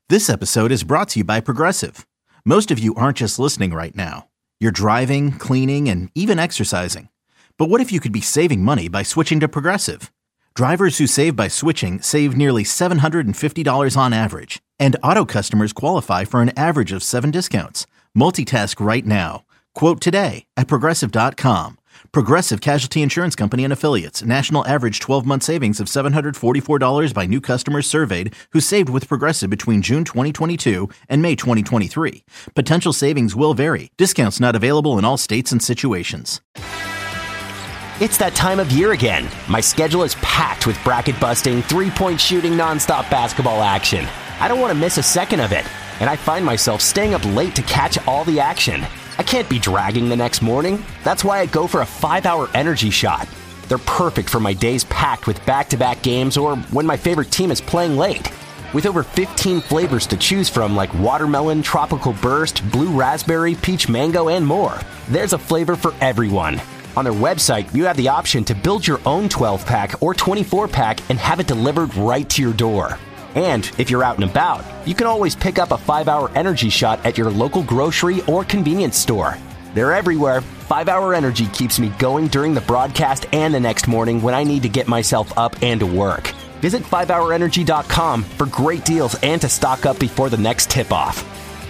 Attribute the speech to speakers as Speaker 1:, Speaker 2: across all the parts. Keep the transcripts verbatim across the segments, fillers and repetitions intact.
Speaker 1: This episode is brought to you by Progressive. Most of you aren't just listening right now. You're driving, cleaning, and even exercising. But what if you could be saving money by switching to Progressive? Drivers who save by switching save nearly seven hundred fifty dollars on average. And auto customers qualify for an average of seven discounts. Multitask right now. Quote today at Progressive dot com. Progressive Casualty Insurance Company and Affiliates. National average twelve-month savings of seven hundred forty-four dollars by new customers surveyed who saved with Progressive between June twenty twenty-two and May twenty twenty-three. Potential savings will vary. Discounts not available in all states and situations.
Speaker 2: It's that time of year again. My schedule is packed with bracket-busting, three-point shooting, nonstop basketball action. I don't want to miss a second of it, and I find myself staying up late to catch all the action. I can't be dragging the next morning. That's why I go for a five-hour energy shot. They're perfect for my days packed with back-to-back games or when my favorite team is playing late. With over fifteen flavors to choose from like watermelon, tropical burst, blue raspberry, peach mango, and more, there's a flavor for everyone. On their website, you have the option to build your own twelve-pack or twenty-four-pack and have it delivered right to your door. And if you're out and about, you can always pick up a five-hour energy shot at your local grocery or convenience store. They're everywhere. five-hour Energy keeps me going during the broadcast and the next morning when I need to get myself up and to work. Visit five hour energy dot com for great deals and to stock up before the next tip-off.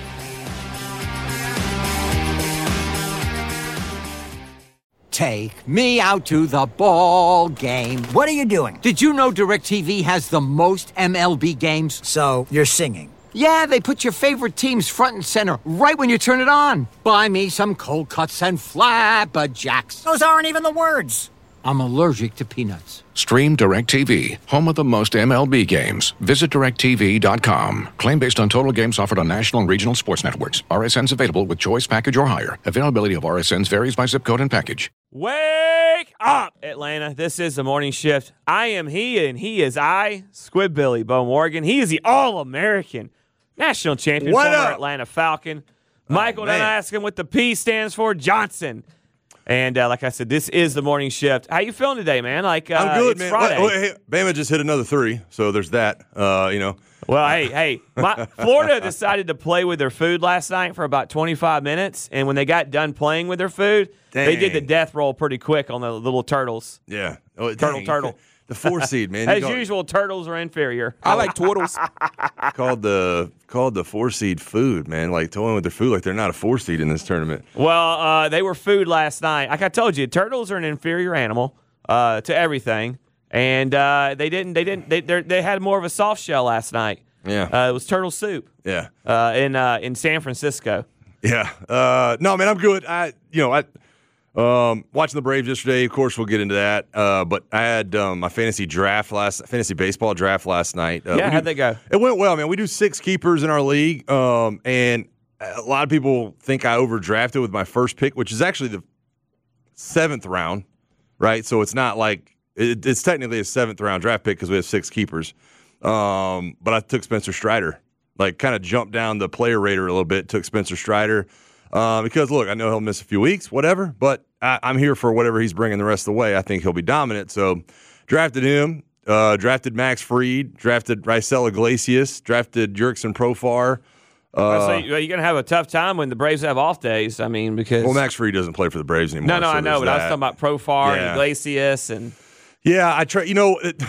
Speaker 3: Take me out to the ball game.
Speaker 4: What are you doing?
Speaker 3: Did you know DirecTV has the most M L B games?
Speaker 4: So, you're singing?
Speaker 3: Yeah, they put your favorite teams front and center right when you turn it on. Buy me some cold cuts and flapjacks.
Speaker 4: Those aren't even the words.
Speaker 3: I'm allergic to peanuts.
Speaker 5: Stream DirecTV, home of the most M L B games. Visit direct T V dot com. Claim based on total games offered on national and regional sports networks. R S Ns available with choice package or higher. Availability of R S Ns varies by zip code and package.
Speaker 6: Wake up, Atlanta. This is the morning shift. I am he, and he is I, Squid Billy Bo Morgan. He is the All-American national champion,
Speaker 7: what
Speaker 6: former
Speaker 7: up?
Speaker 6: Atlanta Falcon. Michael,
Speaker 7: oh,
Speaker 6: don't ask him what the P stands for, Johnson. And uh, like I said, this is the morning shift. How you feeling today, man? Like uh,
Speaker 7: I'm good,
Speaker 6: it's
Speaker 7: man.
Speaker 6: Friday.
Speaker 7: Wait, wait, hey, Bama just hit another three, so there's that. Uh, you know.
Speaker 6: Well, hey, hey, my, Florida decided to play with their food last night for about twenty-five minutes, and when they got done playing with their food,
Speaker 7: Dang.
Speaker 6: they did the death roll pretty quick on the little turtles.
Speaker 7: Yeah. Oh,
Speaker 6: Turtle,
Speaker 7: dang.
Speaker 6: turtle.
Speaker 7: The four seed, man.
Speaker 6: As
Speaker 7: You call-
Speaker 6: usual, turtles are inferior.
Speaker 8: I like turtles.
Speaker 7: called the called the four seed food, man. Like toying with their food, like they're not a four seed in this tournament.
Speaker 6: Well, uh, they were food last night. Like I told you, turtles are an inferior animal uh, to everything, and uh, they didn't. They didn't. They they had more of a soft shell last night.
Speaker 7: Yeah.
Speaker 6: Uh, it was turtle soup.
Speaker 7: Yeah.
Speaker 6: Uh, in uh, in San Francisco.
Speaker 7: Yeah. Uh, no, man, I'm good. I you know I. Um, watching the Braves yesterday, of course, we'll get into that. Uh, but I had um, my fantasy draft last, fantasy baseball draft last night. Uh,
Speaker 6: yeah,
Speaker 7: we
Speaker 6: how'd
Speaker 7: do,
Speaker 6: they go?
Speaker 7: It went well, man. We do six keepers in our league, um, and a lot of people think I overdrafted with my first pick, which is actually the seventh round, right? So it's not like it, it's technically a seventh round draft pick because we have six keepers. Um, but I took Spencer Strider, like kind of jumped down the player radar a little bit. Took Spencer Strider. Uh, because, look, I know he'll miss a few weeks, whatever, but I, I'm here for whatever he's bringing the rest of the way. I think he'll be dominant. So drafted him, uh, drafted Max Fried, drafted Raisel Iglesias, drafted Jurickson Profar. Uh,
Speaker 6: so you're going to have a tough time when the Braves have off days. I mean, because
Speaker 7: well, Max Fried doesn't play for the Braves anymore.
Speaker 6: No, no,
Speaker 7: so
Speaker 6: I know, but
Speaker 7: that.
Speaker 6: I was talking about Profar
Speaker 7: Yeah.
Speaker 6: and Iglesias and
Speaker 7: yeah, I try. You know, it,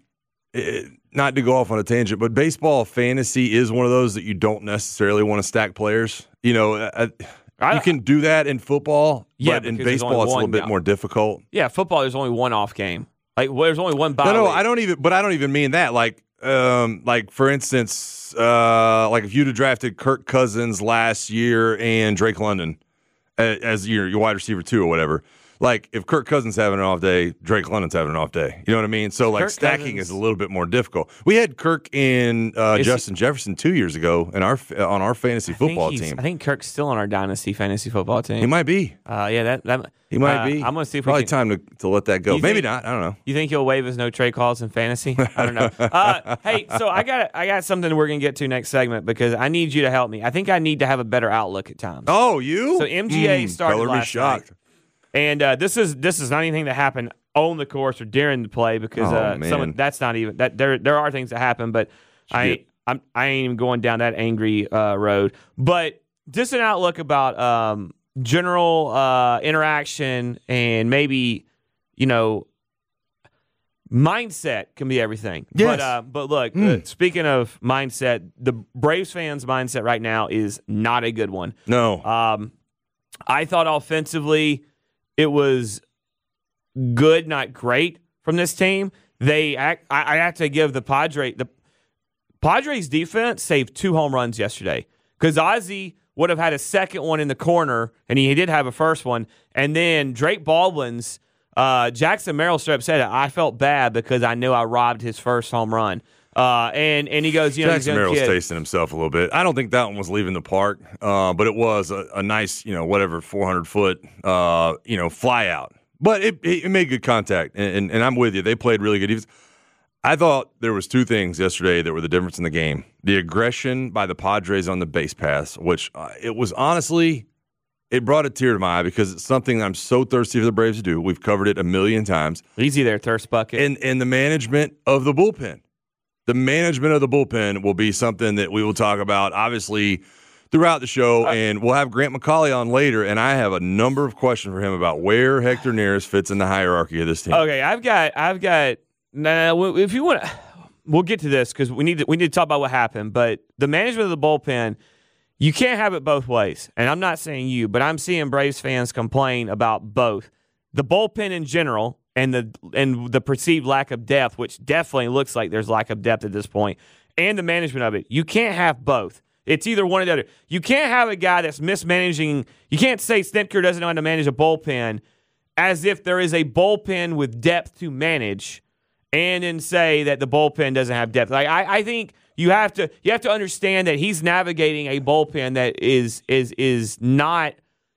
Speaker 7: it, not to go off on a tangent, but baseball fantasy is one of those that you don't necessarily want to stack players. You know, I,
Speaker 6: I,
Speaker 7: you can do that in football,
Speaker 6: Yeah,
Speaker 7: but in
Speaker 6: because there's
Speaker 7: baseball
Speaker 6: only
Speaker 7: it's a little
Speaker 6: one
Speaker 7: bit
Speaker 6: now.
Speaker 7: more difficult.
Speaker 6: yeah, football. There's only one off game. Like well, there's only one bye.
Speaker 7: No, no,
Speaker 6: week.
Speaker 7: I don't even. But I don't even mean that. Like, um, like for instance, uh, like if you'd have drafted Kirk Cousins last year and Drake London as, as your your wide receiver two or whatever. Like if Kirk Cousins having an off day, Drake London's having an off day. You know what I mean? So like
Speaker 6: Kirk
Speaker 7: stacking
Speaker 6: Cousins-
Speaker 7: is a little bit more difficult. We had Kirk and uh,
Speaker 6: Is he-
Speaker 7: Justin Jefferson two years ago in our on our fantasy
Speaker 6: I think
Speaker 7: football
Speaker 6: he's-
Speaker 7: team.
Speaker 6: I think Kirk's still on our dynasty fantasy football team.
Speaker 7: He might be.
Speaker 6: Uh, yeah, that that
Speaker 7: He might
Speaker 6: uh,
Speaker 7: be.
Speaker 6: I'm gonna see if
Speaker 7: probably
Speaker 6: we can,
Speaker 7: time to, to let that go.
Speaker 6: You
Speaker 7: Maybe
Speaker 6: think-
Speaker 7: not. I don't know.
Speaker 6: You think he'll waive his no trade calls in fantasy? I don't know. Uh, hey, so I got I got something we're gonna get to next segment because I need you to help me. I think I need to have a better outlook at times.
Speaker 7: Oh, you?
Speaker 6: So M G A
Speaker 7: Mm,
Speaker 6: started
Speaker 7: color me
Speaker 6: last
Speaker 7: shocked.
Speaker 6: night. And uh, this is this is not anything that happened on the course or during the play because
Speaker 7: Oh,
Speaker 6: uh, some
Speaker 7: man.
Speaker 6: of, that's not even that there there are things that happen, but
Speaker 7: Did you
Speaker 6: I
Speaker 7: get-
Speaker 6: I'm, I ain't even going down that angry uh, road. But just an outlook about um, general uh, interaction and maybe, you know, mindset can be everything.
Speaker 7: Yes.
Speaker 6: But, uh, but look,
Speaker 7: Mm.
Speaker 6: uh, speaking of mindset, the Braves fans' mindset right now is not a good one.
Speaker 7: No.
Speaker 6: Um, I thought offensively it was good, not great from this team. They, act, I, I have to give the Padre the Padres defense saved two home runs yesterday because Ozzie would have had a second one in the corner, and he did have a first one, and then Drake Baldwin's. Uh, Jackson Merrill straight up said it. I felt bad because I knew I robbed his first home run. Uh, and and he goes, you know,
Speaker 7: Jackson
Speaker 6: he's a young
Speaker 7: Merrill's
Speaker 6: kid.
Speaker 7: tasting himself a little bit. I don't think that one was leaving the park, uh, but it was a, a nice, you know, whatever, four hundred foot, uh, you know, fly out. But it, it made good contact, and, and, and I'm with you. They played really good defense. I thought there was two things yesterday that were the difference in the game. The aggression by the Padres on the base pass, which uh, it was honestly – it brought a tear to my eye because it's something I'm so thirsty for the Braves to do. We've covered it a million times.
Speaker 6: Easy there, thirst bucket.
Speaker 7: And, and the management of the bullpen. The management of the bullpen will be something that we will talk about, obviously, throughout the show. And we'll have Grant McCauley on later, and I have a number of questions for him about where Hector Neris fits in the hierarchy of this team.
Speaker 6: Okay, I've got, I've got. Nah, if you want, we'll get to this because we need to, we need to talk about what happened. But the management of the bullpen. You can't have it both ways. And I'm not saying you, but I'm seeing Braves fans complain about both. The bullpen in general and the and the perceived lack of depth, which definitely looks like there's lack of depth at this point, and the management of it. You can't have both. It's either one or the other. You can't have a guy that's mismanaging. You can't say Snitker doesn't know how to manage a bullpen as if there is a bullpen with depth to manage and then say that the bullpen doesn't have depth. Like I, I think – You have to you have to understand that he's navigating a bullpen that is is is not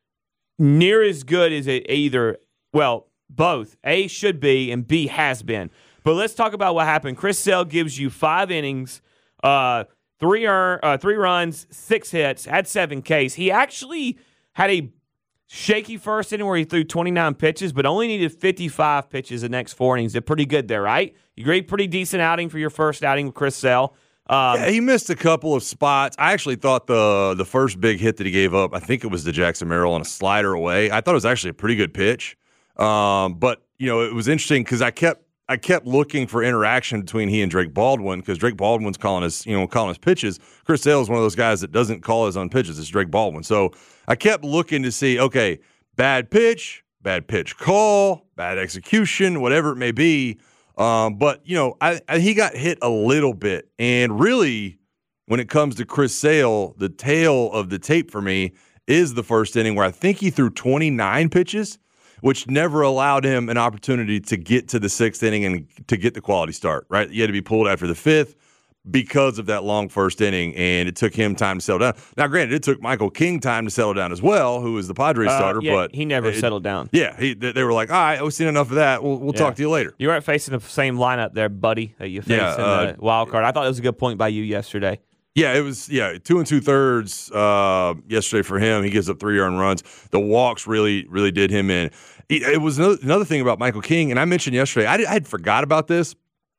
Speaker 6: near as good as it either well both A should be and B has been. But let's talk about what happened. Chris Sale gives you five innings, uh, three earn, uh, three runs, six hits, had seven Ks. He actually had a shaky first inning where he threw twenty-nine pitches, but only needed fifty-five pitches the next four innings. Did pretty good there, right? You great, pretty decent outing for your first outing with Chris Sale. Um,
Speaker 7: yeah, he missed a couple of spots. I actually thought the the first big hit that he gave up, I think it was to Jackson Merrill on a slider away. I thought it was actually a pretty good pitch. Um, but, you know, it was interesting because I kept I kept looking for interaction between he and Drake Baldwin because Drake Baldwin's calling his, you know, calling his pitches. Chris Sale is one of those guys that doesn't call his own pitches. It's Drake Baldwin. So I kept looking to see, okay, bad pitch, bad pitch call, bad execution, whatever it may be. Um, but, you know, I, I, he got hit a little bit. And really, when it comes to Chris Sale, the tail of the tape for me is the first inning where I think he threw twenty-nine pitches, which never allowed him an opportunity to get to the sixth inning and to get the quality start, right? You had to be pulled after the fifth because of that long first inning, and it took him time to settle down. Now, granted, it took Michael King time to settle down as well, who is the Padres
Speaker 6: uh,
Speaker 7: starter,
Speaker 6: yeah,
Speaker 7: but
Speaker 6: he never
Speaker 7: it,
Speaker 6: settled down.
Speaker 7: Yeah, he, they were like, all right, we've seen enough of that. We'll, we'll
Speaker 6: Yeah.
Speaker 7: talk to you later.
Speaker 6: You weren't facing the same lineup there, buddy, that you faced
Speaker 7: Yeah,
Speaker 6: in
Speaker 7: uh,
Speaker 6: the wild card. I thought that was a good point by you yesterday.
Speaker 7: Yeah, it was, yeah, two and two thirds uh, yesterday for him. He gives up three earned runs. The walks really, really did him in. It, it was another, another thing about Michael King, and I mentioned yesterday, I, I had forgot about this,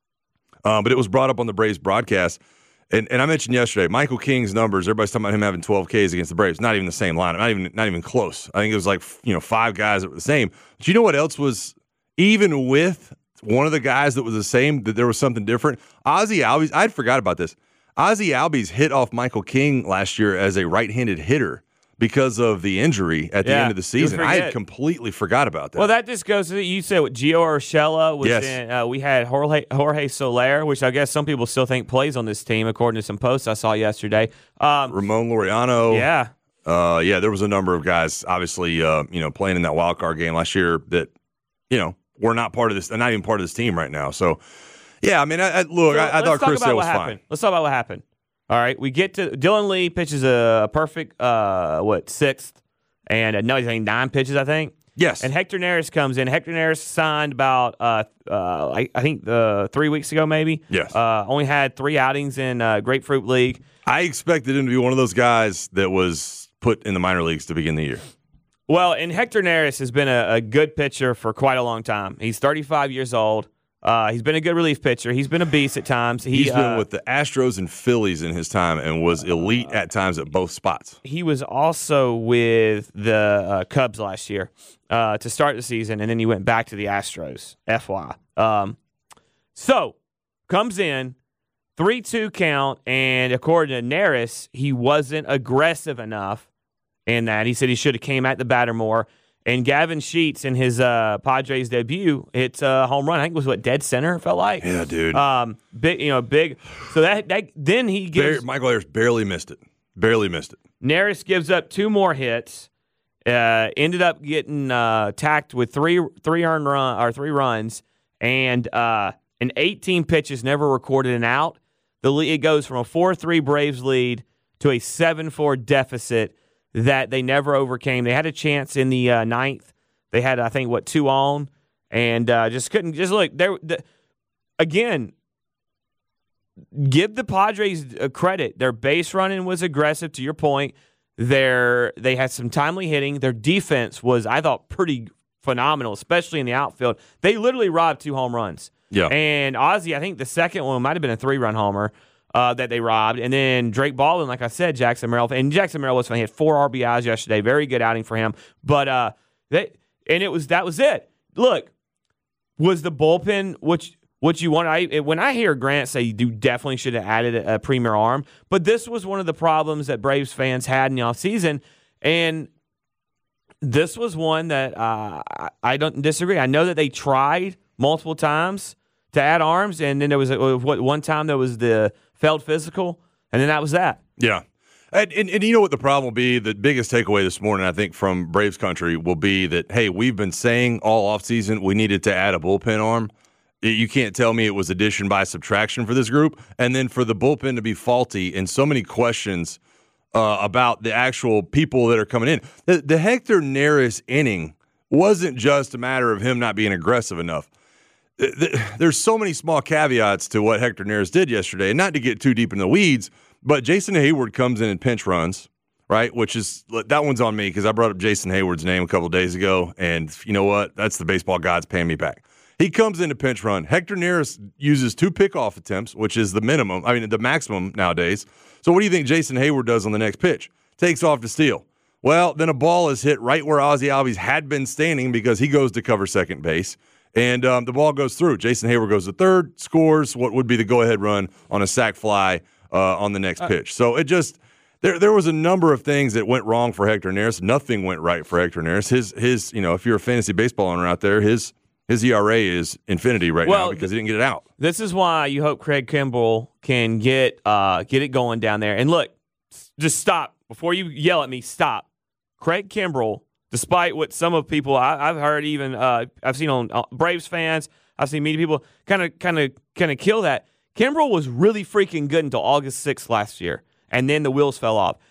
Speaker 7: uh, but it was brought up on the Braves broadcast. And, and I mentioned yesterday, Michael King's numbers, everybody's talking about him having twelve Ks against the Braves. Not even the same lineup, not even not even close. I think it was like, you know, five guys that were the same. But you know what else was, even with one of the guys that was the same, that there was something different? Ozzie Albies, I'd forgot about this. Ozzie Albies hit off Michael King last year as a right-handed hitter because of the injury at the
Speaker 6: Yeah,
Speaker 7: end of the
Speaker 6: you
Speaker 7: season. I
Speaker 6: forget.
Speaker 7: had completely forgot about that.
Speaker 6: Well, that just goes to you said what Gio Urshela was
Speaker 7: Yes.
Speaker 6: in. Uh, we had Jorge, Jorge Soler, which I guess some people still think plays on this team, according to some posts I saw yesterday. Um,
Speaker 7: Ramon Laureano.
Speaker 6: yeah.
Speaker 7: Uh, yeah, there was a number of guys, obviously, uh, you know, playing in that wild card game last year that, you know, were not part of this, not even part of this team right now. So, yeah, I mean, I, I, look,
Speaker 6: So
Speaker 7: I, I
Speaker 6: let's
Speaker 7: thought
Speaker 6: talk
Speaker 7: Chris
Speaker 6: about
Speaker 7: Sale
Speaker 6: what
Speaker 7: was
Speaker 6: happened.
Speaker 7: fine.
Speaker 6: Let's talk about what happened. All right, we get to Dylan Lee pitches a perfect, uh, what, sixth, and uh, no, he's saying nine pitches, I think.
Speaker 7: Yes.
Speaker 6: And Hector Neris comes in. Hector Neris signed about, uh, uh, I, I think, uh, three weeks ago, maybe.
Speaker 7: Yes.
Speaker 6: Uh, only had three outings in uh, Grapefruit League.
Speaker 7: I expected him to be one of those guys that was put in the minor leagues to begin the year.
Speaker 6: Well, and Hector Neris has been a, a good pitcher for quite a long time. He's thirty-five years old. Uh, he's been a good relief pitcher. He's been a beast at times. He,
Speaker 7: He's been
Speaker 6: uh,
Speaker 7: with the Astros and Phillies in his time and was elite at times at both spots.
Speaker 6: He was also with the uh, Cubs last year uh, to start the season, and then he went back to the Astros, F Y. Um, so, comes in, three two count, and according to Neris, he wasn't aggressive enough in that. He said he should have came at the batter more. And Gavin Sheets in his uh, Padres debut hits a home run. I think it was what dead center it felt like.
Speaker 7: Yeah, dude.
Speaker 6: Um, big, you know, big. So that that then he gives
Speaker 7: Bar- Michael Ayers barely missed it. Barely missed it.
Speaker 6: Neris gives up two more hits. Uh, ended up getting uh, tacked with three three earned run or three runs, and uh, in eighteen pitches, never recorded an out. The lead, it goes from a four three Braves lead to a seven four deficit that they never overcame. They had a chance in the uh, ninth. They had, I think, what, two on, and uh, just couldn't. Just look, there the, again. Give the Padres uh, credit. Their base running was aggressive. To your point, their they had some timely hitting. Their defense was, I thought, pretty phenomenal, especially in the outfield. They literally robbed two home runs.
Speaker 7: Yeah.
Speaker 6: And Ozzie, I think the second one might have been a three-run homer. Uh, that they robbed. And then Drake Baldwin, like I said, Jackson Merrill. And Jackson Merrill was funny. He had four R B Is yesterday. Very good outing for him. But uh, they, and it was that was it. Look, was the bullpen what, what you want? I When I hear Grant say you definitely should have added a, a premier arm, but this was one of the problems that Braves fans had in the offseason. And this was one that uh, I, I don't disagree. I know that they tried multiple times to add arms, and then there was a, what one time there was the failed physical, and then that was that.
Speaker 7: Yeah. And, and, and you know what the problem will be? The biggest takeaway this morning, I think, from Braves country will be that, hey, we've been saying all offseason we needed to add a bullpen arm. You can't tell me it was addition by subtraction for this group. And then for the bullpen to be faulty and so many questions uh, about the actual people that are coming in. The, the Hector Neris inning wasn't just a matter of him not being aggressive enough. There's so many small caveats to what Hector Neris did yesterday, and not to get too deep in the weeds, but Jason Hayward comes in and pinch runs, right? Which is that one's on me because I brought up Jason Hayward's name a couple of days ago, and you know what? That's the baseball gods paying me back. He comes in to pinch run. Hector Neris uses two pickoff attempts, which is the minimum. I mean, the maximum nowadays. So what do you think Jason Hayward does on the next pitch? Takes off to steal. Well, then a ball is hit right where Ozzie Albies had been standing because he goes to cover second base. And um, the ball goes through. Jason Hayward goes to third, scores what would be the go-ahead run on a sac fly uh, on the next pitch. So it just there there was a number of things that went wrong for Hector Neris. Nothing went right for Hector Neris. His his you know if you're a fantasy baseball owner out there, his his E R A is infinity right
Speaker 6: well,
Speaker 7: now because he didn't get it out.
Speaker 6: This is why you hope Craig Kimbrell can get uh, get it going down there. And look, just stop before you yell at me. Stop, Craig Kimbrell. Despite what some of people I, I've heard, even uh, I've seen on uh, Braves fans, I've seen media people kind of, kind of, kind of kill that. Kimbrell was really freaking good until August sixth last year, and then the wheels fell off.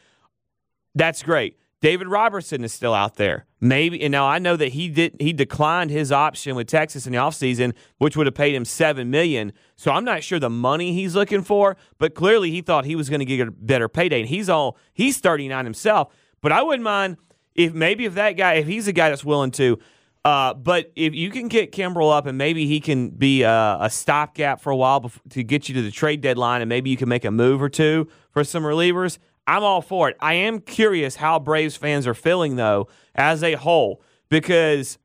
Speaker 6: That's great. David Robertson is still out there. Maybe, and now I know that he did he declined his option with Texas in the offseason, which would have paid him seven million dollars. So I'm not sure the money he's looking for, but clearly he thought he was going to get a better payday, and he's all he's thirty-nine himself. But I wouldn't mind. If maybe if that guy, if he's a guy that's willing to, uh, but if you can get Kimbrell up and maybe he can be a, a stopgap for a while before, to get you to the trade deadline, and maybe you can make a move or two for some relievers, I'm all for it. I am curious how Braves fans are feeling, though, as a whole, because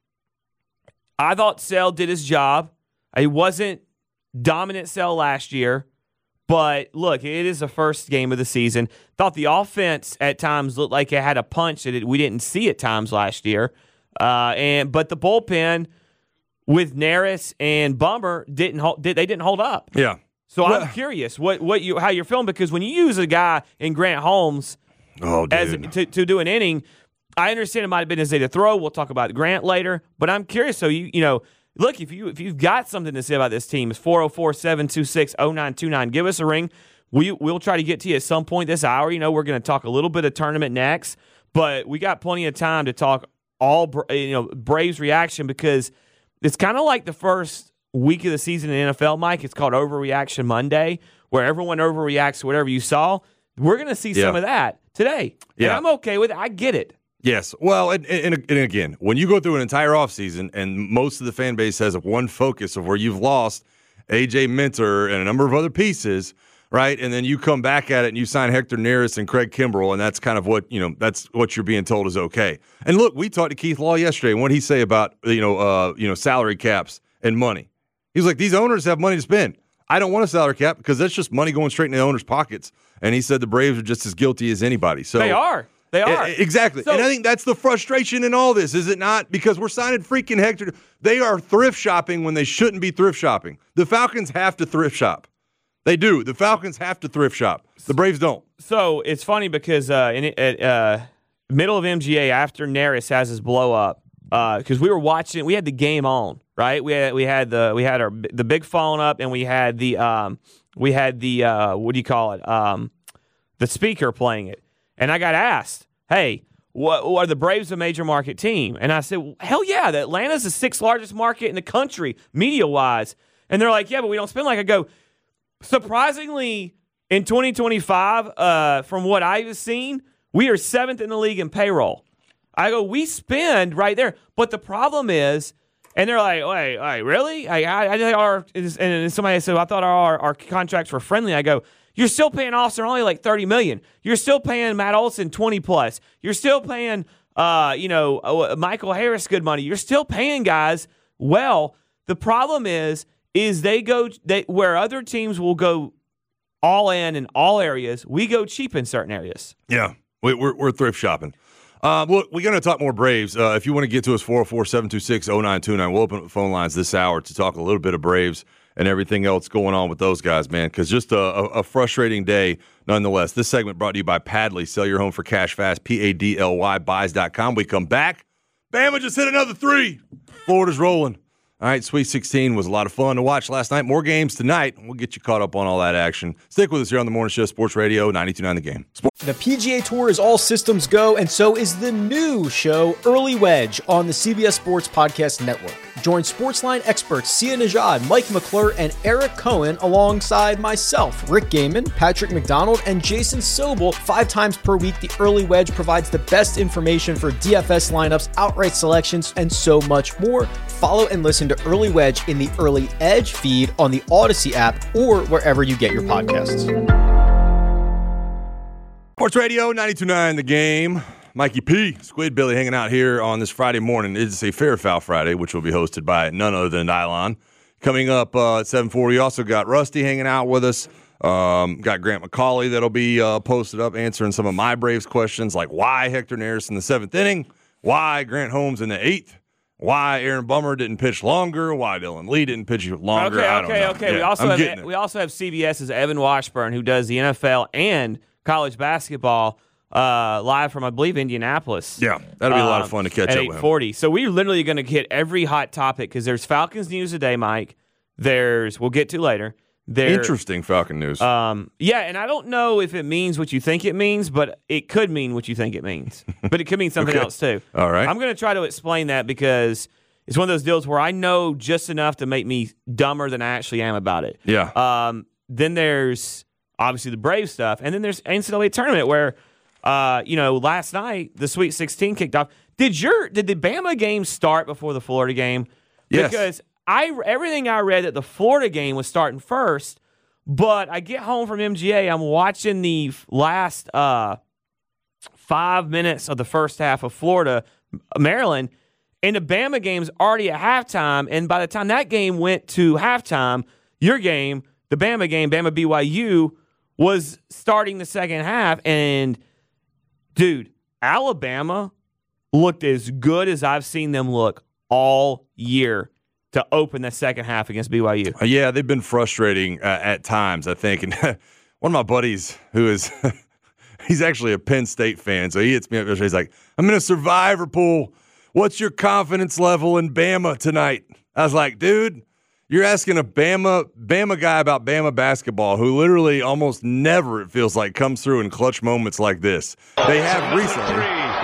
Speaker 6: I thought Sale did his job. He wasn't dominant Sale last year. But, look, it is the first game of the season. Thought the offense at times looked like it had a punch that it, we didn't see at times last year. Uh, and But the bullpen with Neris and Bummer, didn't hold, did, they didn't hold up.
Speaker 7: Yeah.
Speaker 6: So
Speaker 7: well,
Speaker 6: I'm curious what, what you how you're feeling, because when you use a guy in Grant Holmes
Speaker 7: oh,
Speaker 6: as to, to do an inning, I understand it might have been his day to throw. We'll talk about Grant later. But I'm curious. So, you you know, look, if, you, if you've got something to say about this team, it's four oh four, seven two six, oh nine two nine. Give us a ring. We, we'll try to get to you at some point this hour. You know, we're going to talk a little bit of tournament next, but we got plenty of time to talk all you know Braves reaction, because it's kind of like the first week of the season in the N F L, Mike. It's called Overreaction Monday, where everyone overreacts to whatever you saw. We're going to see
Speaker 7: yeah.
Speaker 6: some of that today.
Speaker 7: Yeah.
Speaker 6: And I'm okay with it. I get it.
Speaker 7: Yes. Well, and, and, and again, when you go through an entire offseason and most of the fan base has one focus of where you've lost A J Minter and a number of other pieces, right? And then you come back at it and you sign Hector Neris and Craig Kimbrell, and that's kind of what, you know, that's what you're being told is okay. And look, we talked to Keith Law yesterday, and what did he say about, you know, uh, you know, salary caps and money? He was like, these owners have money to spend. I don't want a salary cap because that's just money going straight in the owners' pockets. And he said the Braves are just as guilty as anybody. So
Speaker 6: they are. They are.
Speaker 7: Exactly.
Speaker 6: So,
Speaker 7: and I think that's the frustration in all this, is it not? Because we're signing freaking Hector. They are thrift shopping when they shouldn't be thrift shopping. The Falcons have to thrift shop. They do. The Falcons have to thrift shop. The Braves don't.
Speaker 6: So it's funny because uh, in at uh, middle of M G A, after Neris has his blow up, because uh, we were watching, we had the game on, right? We had we had the we had our the big phone up, and we had the um, we had the uh, what do you call it? Um, the speaker playing it. And I got asked, hey, what, what are the Braves a major market team? And I said, well, hell yeah, the Atlanta's the sixth largest market in the country, media-wise. And they're like, yeah, but we don't spend like I go, surprisingly, in twenty twenty-five, uh, from what I've seen, we are seventh in the league in payroll. I go, we spend right there. But the problem is, and they're like, wait, wait, really? I, I, I think our, and somebody said, I thought our, our contracts were friendly. I go, you're still paying Austin only like thirty million dollars. You're still paying Matt Olson twenty plus. You're still paying, uh, you know, uh, Michael Harris good money. You're still paying guys well. The problem is, is they go they where other teams will go all in in all areas. We go cheap in certain areas.
Speaker 7: Yeah, we, we're we're thrift shopping. Uh, well, we're going to talk more Braves. Uh, if you want to get to us, four oh four, seven two six, oh nine two nine. We'll open up the phone lines this hour to talk a little bit of Braves and everything else going on with those guys, man, because just a, a, a frustrating day nonetheless. This segment brought to you by Padley. Sell your home for cash fast, P A D L Y, buys dot com. We come back. Bama just hit another three. Florida's rolling. All right, Sweet sixteen was a lot of fun to watch last night. More games tonight. We'll get you caught up on all that action. Stick with us here on the Morning Show, Sports Radio, ninety-two point nine The Game. Sport-
Speaker 8: The P G A Tour is all systems go, and so is the new show, Early Wedge, on the C B S Sports Podcast Network. Join Sportsline experts Sia Najad, Mike McClure, and Eric Cohen alongside myself, Rick Gaiman, Patrick McDonald, and Jason Sobel. Five times per week, the Early Wedge provides the best information for D F S lineups, outright selections, and so much more. Follow and listen to Early Wedge in the Early Edge feed on the Odyssey app or wherever you get your podcasts.
Speaker 7: Sports Radio, ninety-two point nine The Game. Mikey P, Squid Billy hanging out here on this Friday morning. It's a Fair Foul Friday, which will be hosted by none other than Nylon. Coming up uh, at seven forty, we also got Rusty hanging out with us. Um, got Grant McCauley that'll be uh, posted up answering some of my Braves questions, like why Hector Neris in the seventh inning, why Grant Holmes in the eighth, why Aaron Bummer didn't pitch longer, why Dylan Lee didn't pitch longer.
Speaker 6: Okay,
Speaker 7: I don't
Speaker 6: okay,
Speaker 7: know.
Speaker 6: okay.
Speaker 7: Yeah,
Speaker 6: we also
Speaker 7: I'm
Speaker 6: have we also have CBS's Evan Washburn, who does the N F L and college basketball uh, live from, I believe, Indianapolis.
Speaker 7: Yeah, that'll be a lot
Speaker 6: um,
Speaker 7: of fun to catch
Speaker 6: at
Speaker 7: up
Speaker 6: eight
Speaker 7: with him.
Speaker 6: forty. So we're literally going to hit every hot topic because there's Falcons news today, Mike. There's we'll get to later. There,
Speaker 7: Interesting Falcon news.
Speaker 6: Um, yeah, and I don't know if it means what you think it means, but it could mean what you think it means. But it could mean something
Speaker 7: Okay.
Speaker 6: else too.
Speaker 7: All right.
Speaker 6: I'm going to try to explain that because it's one of those deals where I know just enough to make me dumber than I actually am about it.
Speaker 7: Yeah.
Speaker 6: Um, then there's obviously the Brave stuff, and then there's N C double A tournament where, uh, you know, last night the Sweet sixteen kicked off. Did your did the Bama game start before the Florida game?
Speaker 7: Yes.
Speaker 6: Because I everything I read that the Florida game was starting first, but I get home from M G A, I'm watching the last uh, five minutes of the first half of Florida Maryland. And the Bama game's already at halftime, and by the time that game went to halftime, your game, the Bama game, Bama B Y U, was starting the second half. And, dude, Alabama looked as good as I've seen them look all year to open the second half against B Y U.
Speaker 7: Uh, yeah, they've been frustrating uh, at times, I think. And one of my buddies who is – he's actually a Penn State fan, so he hits me up yesterday. He's like, I'm in a survivor pool. What's your confidence level in Bama tonight? I was like, dude, you're asking a Bama Bama guy about Bama basketball who literally almost never, it feels like, comes through in clutch moments like this. They have recently.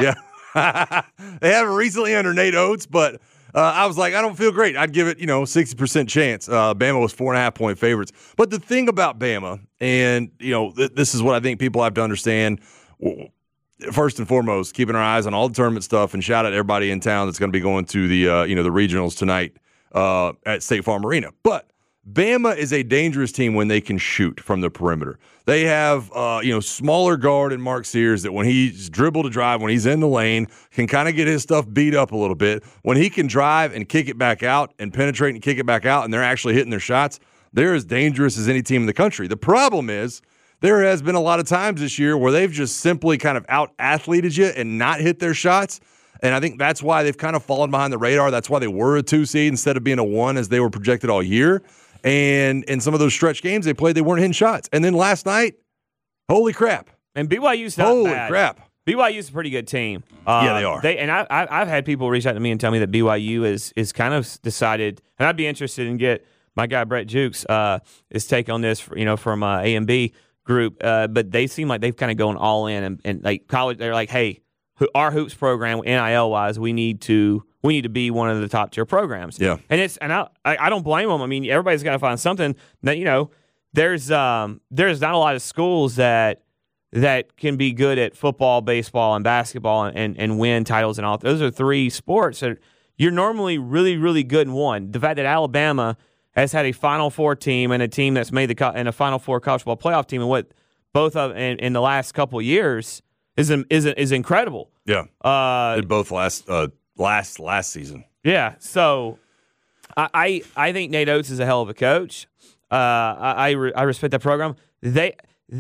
Speaker 7: Yeah. They have recently under Nate Oates, but uh, I was like, I don't feel great. I'd give it, you know, sixty percent chance. Uh, Bama was four and a half point favorites. But the thing about Bama, and, you know, th- this is what I think people have to understand. first and foremost, keeping our eyes on all the tournament stuff, and shout out to everybody in town that's going to be going to the uh, you know the regionals tonight uh, at State Farm Arena. But Bama is a dangerous team when they can shoot from the perimeter. They have uh, you know smaller guard in Mark Sears that when he's dribble to drive, when he's in the lane, can kind of get his stuff beat up a little bit. When he can drive and kick it back out and penetrate and kick it back out, and they're actually hitting their shots, they're as dangerous as any team in the country. The problem is there has been a lot of times this year where they've just simply kind of out-athleted you and not hit their shots. And I think that's why they've kind of fallen behind the radar. That's why they were a two seed instead of being a one as they were projected all year. And in some of those stretch games they played, they weren't hitting shots. And then last night, holy crap.
Speaker 6: And B Y U's not
Speaker 7: holy
Speaker 6: bad.
Speaker 7: crap.
Speaker 6: B Y U's a pretty good team. Uh,
Speaker 7: yeah, they are.
Speaker 6: They and I, I, I've had people reach out to me and tell me that B Y U is is kind of decided, and I'd be interested in get my guy Brett Jukes uh, his take on this, for, you know, from uh, A and B group. Uh, but they seem like they've kind of gone all in, and, and like college, they're like, hey, our hoops program, N I L wise, we need to we need to be one of the top tier programs.
Speaker 7: Yeah,
Speaker 6: and it's and I I don't blame them. I mean, everybody's got to find something that, you know, there's um there's not a lot of schools that that can be good at football, baseball, and basketball and, and, and win titles and all. Those are three sports that you're normally really really good in one. The fact that Alabama has had a Final Four team and a team that's made the co- and a Final Four college football playoff team, and what both of in, in the last couple of years is is is incredible.
Speaker 7: Yeah,
Speaker 6: uh,
Speaker 7: did both last uh, last last season.
Speaker 6: Yeah, so I, I I think Nate Oates is a hell of a coach. Uh, I I, re, I respect that program. They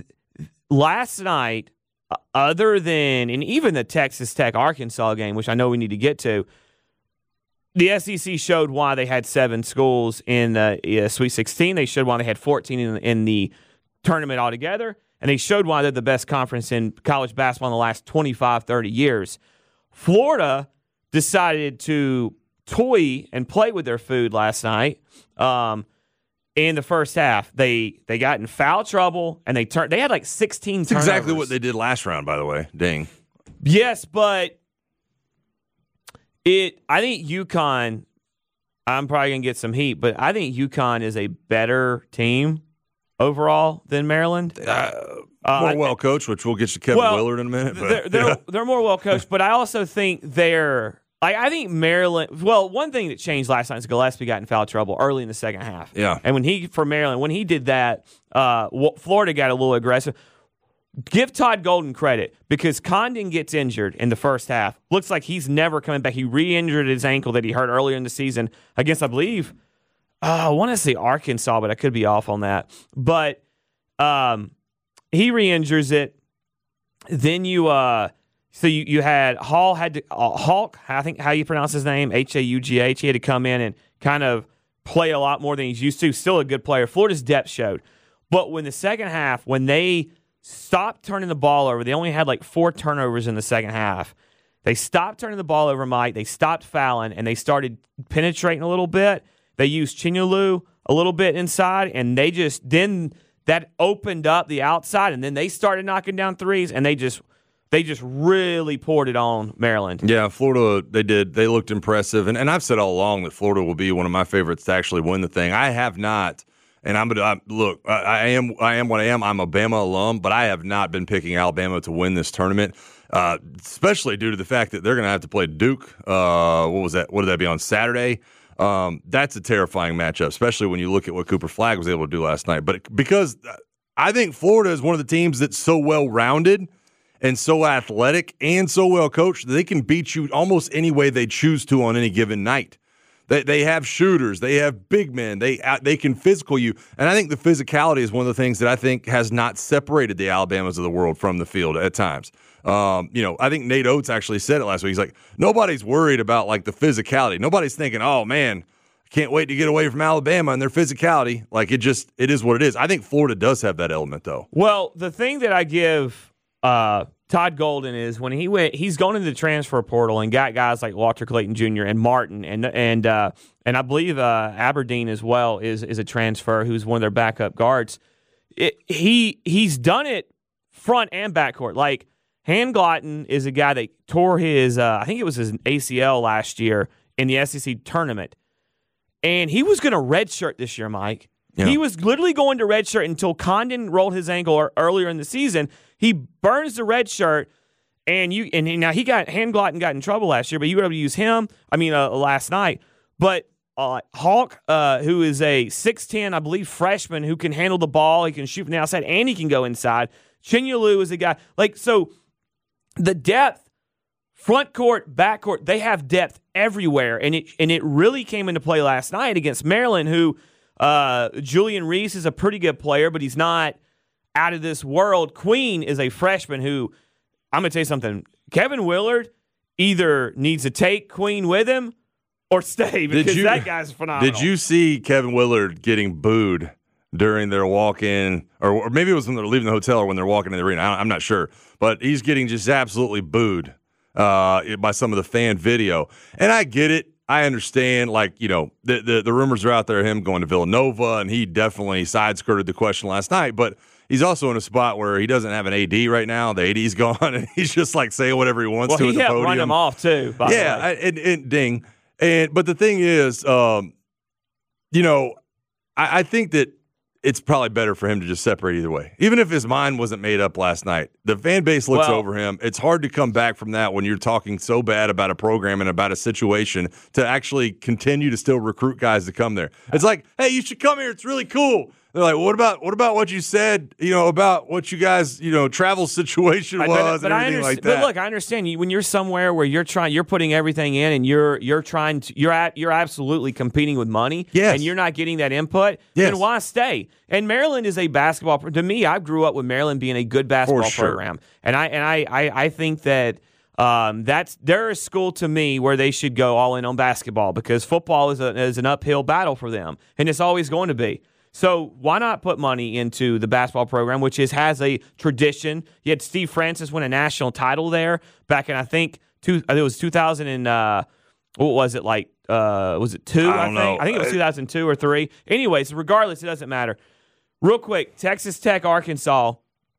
Speaker 6: last night, other than and even the Texas Tech Arkansas game, which I know we need to get to, the S E C showed why they had seven schools in the uh, Sweet sixteen. They showed why they had fourteen in, in the tournament altogether. And they showed why they're the best conference in college basketball in the last twenty-five, thirty years. Florida decided to toy and play with their food last night um, in the first half. They they got in foul trouble, and they turned. They had like sixteen
Speaker 7: That's
Speaker 6: turnovers.
Speaker 7: exactly what they did last round, by the way. Dang.
Speaker 6: Yes, but it. I think UConn, I'm probably going to get some heat, but I think UConn is a better team overall than Maryland.
Speaker 7: Uh, more
Speaker 6: uh,
Speaker 7: well coached, which we'll get to Kevin
Speaker 6: well,
Speaker 7: Willard in a minute. But,
Speaker 6: they're they're,
Speaker 7: yeah.
Speaker 6: they're more well coached, but I also think they're like I think Maryland. Well, one thing that changed last night is Gillespie got in foul trouble early in the second half.
Speaker 7: Yeah,
Speaker 6: and when he for Maryland when he did that, uh, Florida got a little aggressive. Give Todd Golden credit because Condon gets injured in the first half. Looks like he's never coming back. He re-injured his ankle that he hurt earlier in the season against, I believe, uh, I want to say Arkansas, but I could be off on that. But um, he re-injures it. Then you, uh, so you, you had Hall had to uh, Hawk. I think how you pronounce his name, H A U G H. He had to come in and kind of play a lot more than he's used to. Still a good player. Florida's depth showed, but when the second half, when they stopped turning the ball over, they only had like four turnovers in the second half. They stopped turning the ball over, Mike. They stopped fouling, and they started penetrating a little bit. They used Chinyalu a little bit inside, and they just then that opened up the outside, and then they started knocking down threes, and they just they just really poured it on Maryland.
Speaker 7: Yeah, Florida, they did. They looked impressive, and and I've said all along that Florida will be one of my favorites to actually win the thing. I have not. And I'm gonna look. I, I am. I am what I am. I'm a Bama alum, but I have not been picking Alabama to win this tournament, uh, especially due to the fact that they're going to have to play Duke. Uh, what was that? What did that be on Saturday? Um, that's a terrifying matchup, especially when you look at what Cooper Flagg was able to do last night. But because I think Florida is one of the teams that's so well rounded and so athletic and so well coached that they can beat you almost any way they choose to on any given night. They they have shooters. They have big men. They they can physical you. And I think the physicality is one of the things that I think has not separated the Alabamas of the world from the field at times. Um, you know, I think Nate Oates actually said it last week. He's like, nobody's worried about like the physicality. Nobody's thinking, oh man, I can't wait to get away from Alabama and their physicality. Like it just it is what it is. I think Florida does have that element though.
Speaker 6: Well, the thing that I give uh, Todd Golden is when he went, he's gone into the transfer portal and got guys like Walter Clayton Junior and Martin and and uh, and I believe uh, Aberdeen as well is is a transfer who's one of their backup guards. It, he he's done it front and backcourt. Like Hanglotten is a guy that tore his uh, I think it was his A C L last year in the S E C tournament, and he was going to redshirt this year, Mike. Yeah. He was literally going to redshirt until Condon rolled his ankle earlier in the season. He burns the red shirt, And you and now he got Handglot and got in trouble last year, but you were able to use him. I mean, uh, last night. But uh, Hawk, uh, who is a six ten, I believe, freshman who can handle the ball, he can shoot from the outside, and he can go inside. Chinyelu is a guy like so. The depth, front court, back court, they have depth everywhere, and it and it really came into play last night against Maryland. Who uh, Julian Reese is a pretty good player, but he's not out of this world. Queen is a freshman who. I'm going to tell you something. Kevin Willard either needs to take Queen with him or stay because you, that guy's phenomenal.
Speaker 7: Did you see Kevin Willard getting booed during their walk-in, or, or maybe it was when they're leaving the hotel or when they're walking in the arena? I I'm not sure. But he's getting just absolutely booed uh, by some of the fan video. And I get it. I understand, like, you know, the, the, the rumors are out there of him going to Villanova, and he definitely side-skirted the question last night. But he's also in a spot where he doesn't have an A D right now. The A D's gone, and he's just like saying whatever he wants
Speaker 6: well,
Speaker 7: to
Speaker 6: he
Speaker 7: at the
Speaker 6: kept
Speaker 7: podium.
Speaker 6: running him off too. By
Speaker 7: yeah,
Speaker 6: the way.
Speaker 7: I, and, and ding. And but the thing is, um, you know, I, I think that it's probably better for him to just separate either way. Even if his mind wasn't made up last night, the fan base looks
Speaker 6: well,
Speaker 7: over him. It's hard to come back from that when you're talking so bad about a program and about a situation to actually continue to still recruit guys to come there. It's like, hey, you should come here. It's really cool. They're like, well, what about what about what you said, you know, about what you guys, you know, travel situation was
Speaker 6: but, but
Speaker 7: and everything like that.
Speaker 6: But look, I understand you when you're somewhere where you're trying, you're putting everything in, and you're you're trying to, you're at, you're absolutely competing with money,
Speaker 7: yes.
Speaker 6: and you're not getting that input.
Speaker 7: Yes.
Speaker 6: Then why stay? And Maryland is a basketball. To me, I grew up with Maryland being a good basketball
Speaker 7: sure.
Speaker 6: program, and I and I I, I think that. Um, that's they're a school to me where they should go all in on basketball because football is a, is an uphill battle for them, and it's always going to be. So why not put money into the basketball program, which is has a tradition? You had Steve Francis win a national title there back in I think two, it was two thousand and uh, what was it like? Uh, was it two?
Speaker 7: I
Speaker 6: I,
Speaker 7: don't
Speaker 6: think
Speaker 7: know.
Speaker 6: I think it was two thousand two or three. Anyways, regardless, it doesn't matter. Real quick, Texas Tech, Arkansas.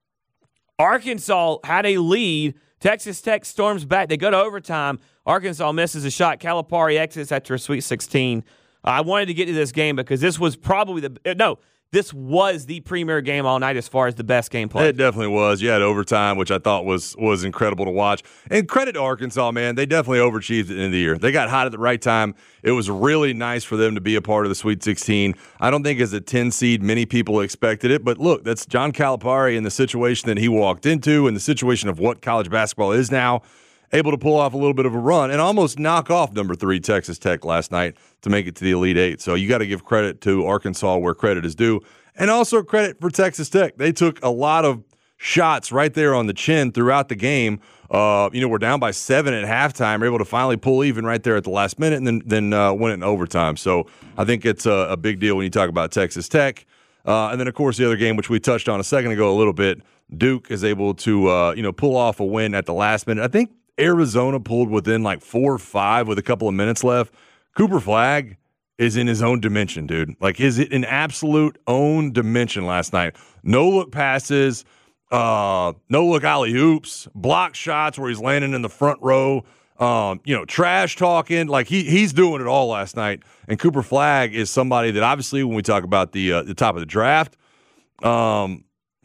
Speaker 6: Arkansas had a lead. Texas Tech storms back. They go to overtime. Arkansas misses a shot. Calipari exits after a Sweet sixteen. I wanted to get to this game because this was probably the – no, this was the premier game all night as far as the best game played.
Speaker 7: It definitely was. You had overtime, which I thought was was incredible to watch. And credit to Arkansas, man. They definitely overachieved at the end of the year. They got hot at the right time. It was really nice for them to be a part of the Sweet sixteen. I don't think as a ten seed many people expected it. But look, that's John Calipari in the situation that he walked into and the situation of what college basketball is now. Able to pull off a little bit of a run and almost knock off number three Texas Tech last night to make it to the Elite Eight. So you got to give credit to Arkansas where credit is due. And also credit for Texas Tech. They took a lot of shots right there on the chin throughout the game. Uh, you know, we're down by seven at halftime. We're able to finally pull even right there at the last minute and then, then uh, win it in overtime. So I think it's a, a big deal when you talk about Texas Tech. Uh, and then, of course, the other game, which we touched on a second ago a little bit, Duke is able to, uh, you know, pull off a win at the last minute. I think Arizona pulled within like four or five with a couple of minutes left. Cooper Flagg is in his own dimension, dude. Like, is it an absolute own dimension last night? No look passes, uh, no look alley oops, block shots where he's landing in the front row. Um, you know, trash talking. Like he he's doing it all last night. And Cooper Flagg is somebody that obviously when we talk about the uh, the top of the draft, um,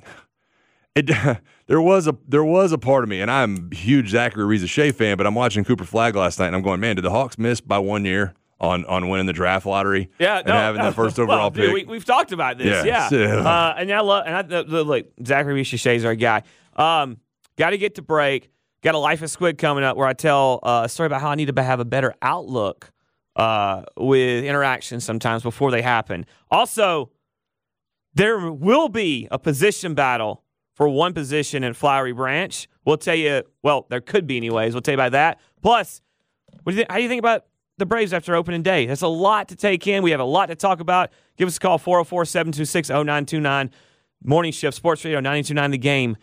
Speaker 7: it. There was a there was a part of me, and I'm a huge Zachary Riza-Shea fan, but I'm watching Cooper Flagg last night, and I'm going, man, did the Hawks miss by one year on, on winning the draft lottery?
Speaker 6: Yeah,
Speaker 7: and
Speaker 6: no,
Speaker 7: having
Speaker 6: no.
Speaker 7: that first overall
Speaker 6: well,
Speaker 7: pick.
Speaker 6: Dude, we, we've talked about this,
Speaker 7: yeah.
Speaker 6: yeah. Uh, and I love and I the, the, look, Zachary Riza-Shea is our guy. Um, got to get to break. Got a Life of Squid coming up where I tell uh, a story about how I need to have a better outlook uh, with interactions sometimes before they happen. Also, there will be a position battle for one position in Flowery Branch. We'll tell you, well, there could be anyways. We'll tell you about that. Plus, what do you think, how do you think about the Braves after opening day? That's a lot to take in. We have a lot to talk about. Give us a call, four oh four, seven two six, oh nine two nine. Morning Shift, Sports Radio ninety-two point nine The Game.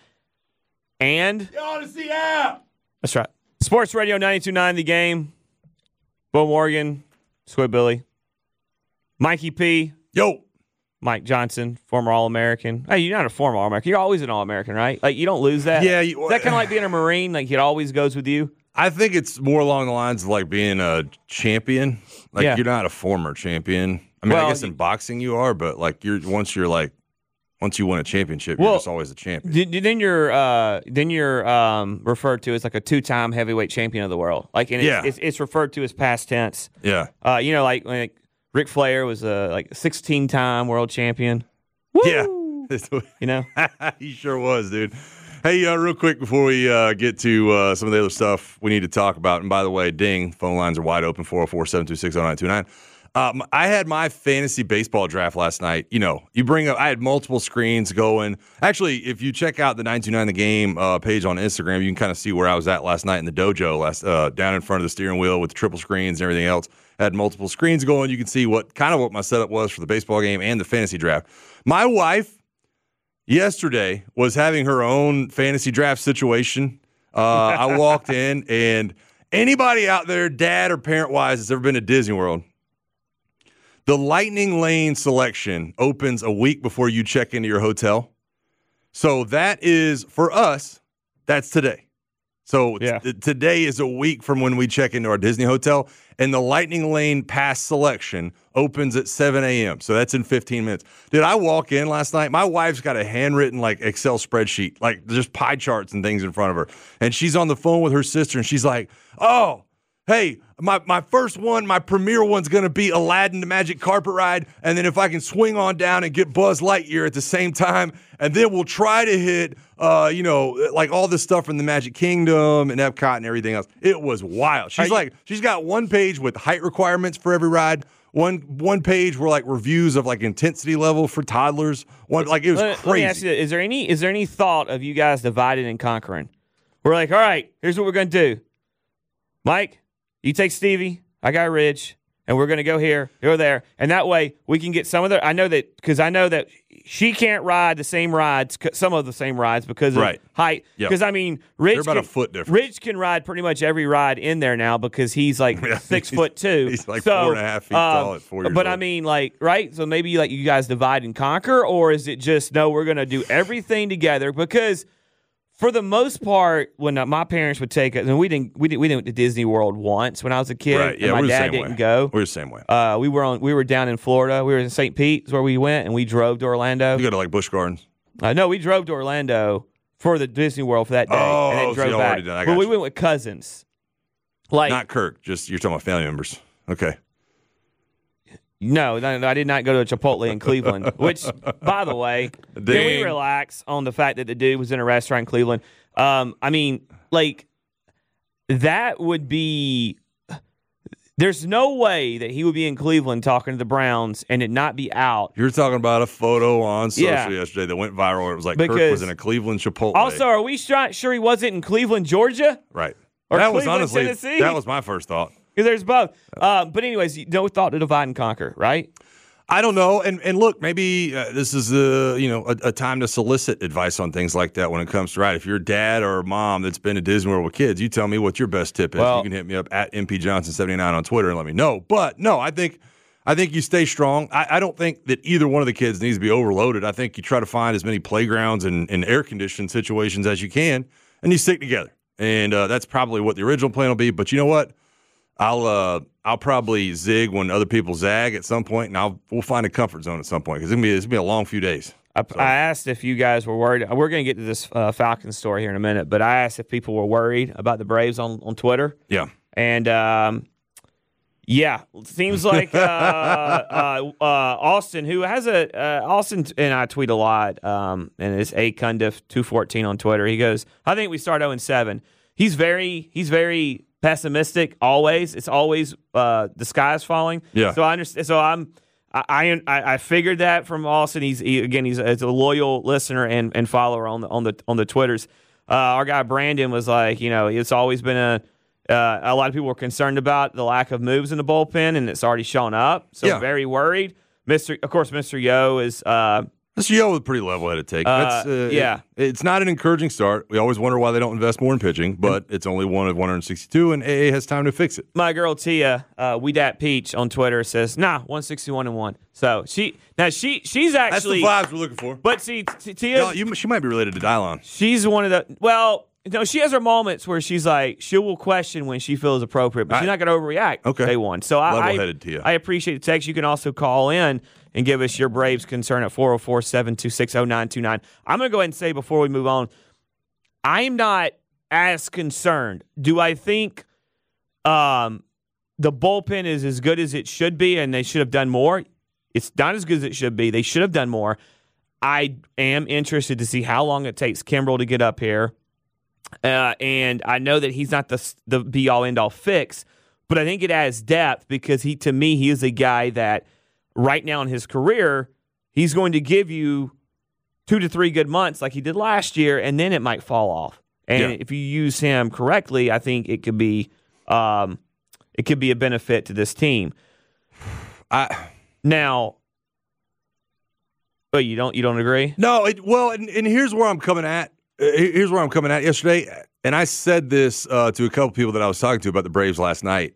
Speaker 6: And
Speaker 7: the Odyssey app.
Speaker 6: That's right. Sports Radio ninety-two point nine The Game. Bo Morgan, Squidbilly. Mikey P.
Speaker 7: Yo.
Speaker 6: Mike Johnson, former All-American. Hey, you're not a former All-American. You're always an All-American, right? Like, you don't lose that?
Speaker 7: Yeah. You,
Speaker 6: Is that kind of like being a Marine? Like, it always goes with you?
Speaker 7: I think it's more along the lines of like being a champion. Like,
Speaker 6: Yeah.
Speaker 7: you're not a former champion. I mean,
Speaker 6: Well,
Speaker 7: I guess in boxing you are, but like, you're once you're like Once you win a championship,
Speaker 6: Well,
Speaker 7: you're just always a champion.
Speaker 6: d- d- Then you're uh, then you're um, referred to as like a two-time heavyweight champion of the world. Like, and it's,
Speaker 7: Yeah.
Speaker 6: it's, it's referred to as past tense.
Speaker 7: Yeah.
Speaker 6: Uh, you know, like like Ric Flair was a like sixteen-time world champion.
Speaker 7: Yeah.
Speaker 6: You know,
Speaker 7: He sure was, dude. Hey, uh, real quick before we uh, get to uh, some of the other stuff we need to talk about, and by the way, ding, phone lines are wide open, four oh four, seven two six, oh nine two nine. Um, I had my fantasy baseball draft last night. You know, you bring up, I had multiple screens going. Actually, if you check out the nine two nine The Game uh, page on Instagram, you can kind of see where I was at last night in the dojo, last uh, down in front of the steering wheel with the triple screens and everything else. I had multiple screens going. You can see what kind of what my setup was for the baseball game and the fantasy draft. My wife yesterday was having her own fantasy draft situation. Uh, I walked in, and anybody out there, dad or parent-wise, that's ever been to Disney World, the Lightning Lane selection opens a week before you check into your hotel. So that is, for us, that's today. So
Speaker 6: Yeah.
Speaker 7: t- today is a week from when we check into our Disney hotel, and the Lightning Lane pass selection opens at seven a.m. So that's in fifteen minutes. Did I walk in last night? My wife's got a handwritten like Excel spreadsheet, like just pie charts and things in front of her. And she's on the phone with her sister, and she's like, oh, hey, my, my first one, my premiere one's going to be Aladdin the Magic Carpet Ride. And then if I can swing on down and get Buzz Lightyear at the same time, and then we'll try to hit, uh, you know, like all this stuff from the Magic Kingdom and Epcot and everything else. It was wild. She's
Speaker 6: you-
Speaker 7: like, she's got one page with height requirements for every ride. One one page were like reviews of like intensity level for toddlers. One like it was
Speaker 6: let,
Speaker 7: crazy.
Speaker 6: let me ask you, is there any is there any thought of you guys dividing and conquering? We're like, all right, here's what we're gonna do. Mike, you take Stevie, I got Ridge, and we're gonna go here, go there, and that way we can get some of the. I know that because I know that she can't ride the same rides, some of the same rides because of
Speaker 7: Right.
Speaker 6: height.
Speaker 7: Yep.
Speaker 6: Because I mean, Ridge
Speaker 7: They're about
Speaker 6: can,
Speaker 7: a foot difference.
Speaker 6: Ridge can ride pretty much every ride in there now because he's like
Speaker 7: Yeah,
Speaker 6: six
Speaker 7: he's-
Speaker 6: foot two.
Speaker 7: he's like
Speaker 6: So,
Speaker 7: four and a half feet
Speaker 6: um,
Speaker 7: tall at four years
Speaker 6: But I
Speaker 7: old.
Speaker 6: mean, like, right? So maybe like you guys divide and conquer, or is it just no? We're gonna do everything together because. For the most part, when my parents would take us, and we didn't, we didn't, we didn't to Disney World once when I was a kid,
Speaker 7: Right, yeah,
Speaker 6: and my
Speaker 7: we're the
Speaker 6: dad
Speaker 7: same
Speaker 6: didn't
Speaker 7: way.
Speaker 6: go.
Speaker 7: We're the same way.
Speaker 6: Uh, we were on, we were down in Florida. We were in Saint Pete, is where we went, and we drove to Orlando.
Speaker 7: You go to like Busch Gardens.
Speaker 6: Uh, no, we drove to Orlando for the Disney World for that day,
Speaker 7: Oh,
Speaker 6: and then
Speaker 7: so
Speaker 6: drove
Speaker 7: y'all
Speaker 6: back.
Speaker 7: already done. I
Speaker 6: But
Speaker 7: got
Speaker 6: we
Speaker 7: you.
Speaker 6: went with cousins. Like
Speaker 7: Not Kirk, just you're talking about family members. Okay.
Speaker 6: no, no, no, I did not go to Chipotle in Cleveland. Which, by the way, can we
Speaker 7: Dang.
Speaker 6: relax on the fact that the dude was in a restaurant in Cleveland? Um, I mean, like that would be. There's no way that he would be in Cleveland talking to the Browns and it not be out.
Speaker 7: You're talking about a photo on social
Speaker 6: Yeah.
Speaker 7: yesterday that went viral. It was like Kirk
Speaker 6: Because-
Speaker 7: was in a Cleveland Chipotle.
Speaker 6: Also, are we sure sure he wasn't in Cleveland, Georgia?
Speaker 7: right.
Speaker 6: or
Speaker 7: that was
Speaker 6: Cleveland,
Speaker 7: honestly
Speaker 6: Tennessee?
Speaker 7: that was my first thought.
Speaker 6: Because there's both. Uh, but anyways, no thought to divide and conquer, right?
Speaker 7: I don't know, and and look, maybe uh, this is a you know a, a time to solicit advice on things like that when it comes to right. If you're a dad or a mom that's been to Disney World with kids, you tell me what your best tip is.
Speaker 6: Well-
Speaker 7: you can hit me up at M P Johnson seventy-nine on Twitter and let me know. But no, I think I think you stay strong. I, I don't think that either one of the kids needs to be overloaded. I think you try to find as many playgrounds and, and air conditioned situations as you can, and you stick together. And uh, that's probably what the original plan will be. But you know what? I'll uh, I'll probably zig when other people zag at some point, and I'll we'll find a comfort zone at some point because it's gonna be it's gonna be a long few days.
Speaker 6: I, I asked if you guys were worried. We're going to get to this uh, Falcons story here in a minute, but I asked if people were worried about the Braves on, on Twitter.
Speaker 7: Yeah,
Speaker 6: And um, yeah, it seems like uh, uh, uh, Austin, who has a uh, Austin and I tweet a lot, um, and it's a Cundiff two fourteen on Twitter. He goes, "I think we start oh and seven." He's very he's very pessimistic. Always, it's always uh, the sky's falling.
Speaker 7: Yeah.
Speaker 6: So I understand. So I'm. I, I I figured that from Austin. He's he, again he's a, he's a loyal listener and, and follower on the on the on the Twitters. Uh, our guy Brandon was like, you know, it's always been a uh, a lot of people were concerned about the lack of moves in the bullpen, and it's already shown up. So
Speaker 7: Yeah.
Speaker 6: very worried. Mister Of course, Mister Yo is. Uh,
Speaker 7: Mister Yo was a pretty level-headed take.
Speaker 6: Uh,
Speaker 7: That's, uh,
Speaker 6: yeah.
Speaker 7: it- it's not an encouraging start. We always wonder why they don't invest more in pitching, but it's only one of one hundred sixty-two, and A A has time to fix it.
Speaker 6: my girl Tia, uh, we dat Peach on Twitter says, nah, one sixty-one and one. So she now she she's
Speaker 7: That's
Speaker 6: actually.
Speaker 7: the vibes we're looking for.
Speaker 6: But see, T- Tia,
Speaker 7: Y'all, you, she might be related to Dylon.
Speaker 6: she's one of the well. no, she has her moments where she's like, she will question when she feels appropriate, but she's
Speaker 7: I,
Speaker 6: not going to overreact.
Speaker 7: Okay.
Speaker 6: Day one. So I,
Speaker 7: Level-headed to you.
Speaker 6: I appreciate the text. You can also call in and give us your Braves concern at four oh four, seven two six, oh nine two nine. I'm going to go ahead and say before we move on, I'm not as concerned. Do I think um, the bullpen is as good as it should be and they should have done more? It's not as good as it should be. They should have done more. I am interested to see how long it takes Kimbrel to get up here. Uh, and I know that he's not the the be-all, end-all fix, but I think it adds depth because he, to me, he is a guy that right now in his career, he's going to give you two to three good months like he did last year, and then it might fall off. And
Speaker 7: yeah.
Speaker 6: if you use him correctly, I think it could be um, it could be a benefit to this team.
Speaker 7: I
Speaker 6: now, but you don't you don't agree?
Speaker 7: No, it, well, and, and here's where I'm coming at. Here's where I'm coming at yesterday, and I said this uh, to a couple people that I was talking to about the Braves last night.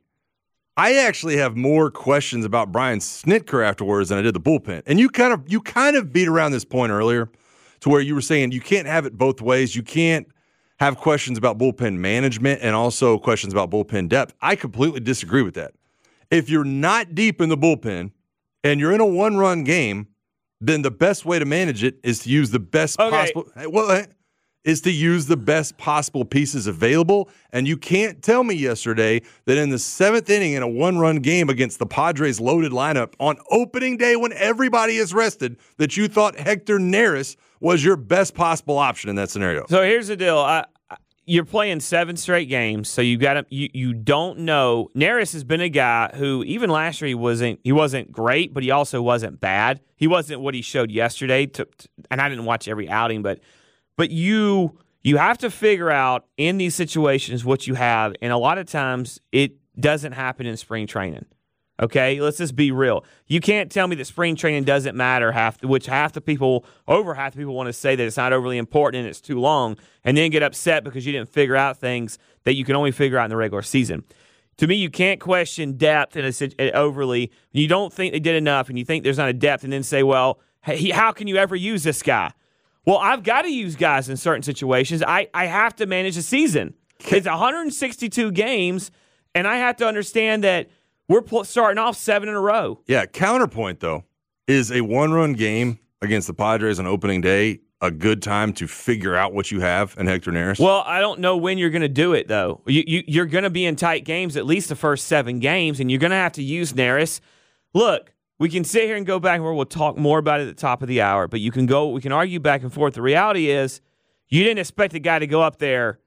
Speaker 7: I actually have more questions about Brian Snitker afterwards than I did the bullpen. And you kind of you kind of beat around this point earlier to where you were saying you can't have it both ways. You can't have questions about bullpen management and also questions about bullpen depth. I completely disagree with that. If you're not deep in the bullpen and you're in a one-run game, then the best way to manage it is to use the best
Speaker 6: okay.
Speaker 7: possible well, is to use the best possible pieces available. And you can't tell me yesterday that in the seventh inning in a one-run game against the Padres' loaded lineup on opening day when everybody is rested that you thought Hector Neris was your best possible option in that scenario.
Speaker 6: So here's the deal. I, you're playing seven straight games, so you got to you, you don't know. Neris has been a guy who even last year he wasn't he wasn't great, but he also wasn't bad. He wasn't what he showed yesterday. To, to, and I didn't watch every outing, but But you you have to figure out in these situations what you have, and a lot of times it doesn't happen in spring training. Okay, let's just be real. You can't tell me that spring training doesn't matter, half which half the people, over half the people want to say that it's not overly important and it's too long, and then get upset because you didn't figure out things that you can only figure out in the regular season. To me, you can't question depth in a, overly. You don't think they did enough, and you think there's not a depth, and then say, well, hey, how can you ever use this guy? Well, I've got to use guys in certain situations. I, I have to manage a season. It's one hundred sixty-two games, and I have to understand that we're pl- starting off seven in a row.
Speaker 7: Yeah, counterpoint, though, is a one-run game against the Padres on opening day a good time to figure out what you have in Hector Neris?
Speaker 6: Well, I don't know when you're going to do it, though. You, you, you're going to be in tight games at least the first seven games, and you're going to have to use Neris. Look, we can sit here and go back and we'll talk more about it at the top of the hour, but you can go. We can argue back and forth. The reality is you didn't expect a guy to go up there